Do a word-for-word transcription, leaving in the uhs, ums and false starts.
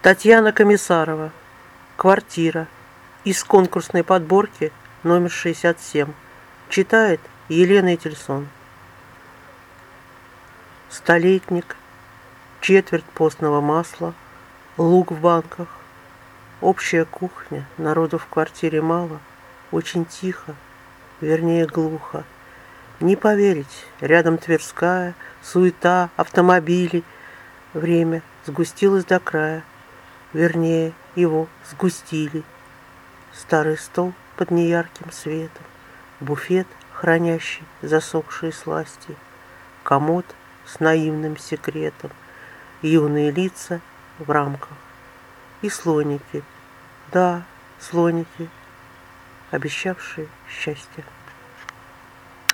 Татьяна Комиссарова. Квартира. Из конкурсной подборки номер шестьдесят семь. Читает Елена Этельсон. Столетник, четверть постного масла, лук в банках, общая кухня, народу в квартире мало, очень тихо, вернее глухо. Не поверить, рядом Тверская, суета, автомобили. Время сгустилось до края, вернее, его сгустили. Старый стол под неярким светом, буфет, хранящий засохшие сласти, комод с наивным секретом, юные лица в рамках и слоники, да, слоники, обещавшие счастье.